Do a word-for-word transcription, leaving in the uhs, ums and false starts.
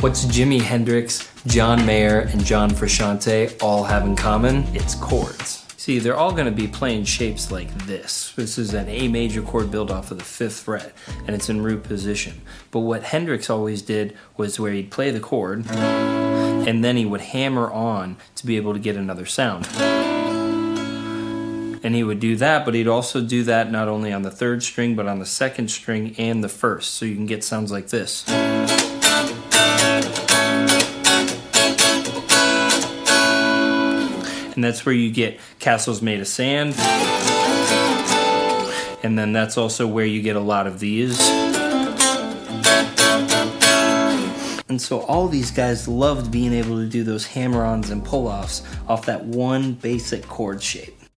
What's Jimi Hendrix, John Mayer, and John Frusciante all have in common? It's chords. See, they're all going to be playing shapes like this. This is an A major chord built off of the fifth fret, and it's in root position. But what Hendrix always did was where he'd play the chord, and then he would hammer on to be able to get another sound. And he would do that, but he'd also do that not only on the third string, but on the second string and the first, so you can get sounds like this. And that's where you get Castles Made of Sand. And then that's also where you get a lot of these. And so all these guys loved being able to do those hammer-ons and pull-offs off that one basic chord shape.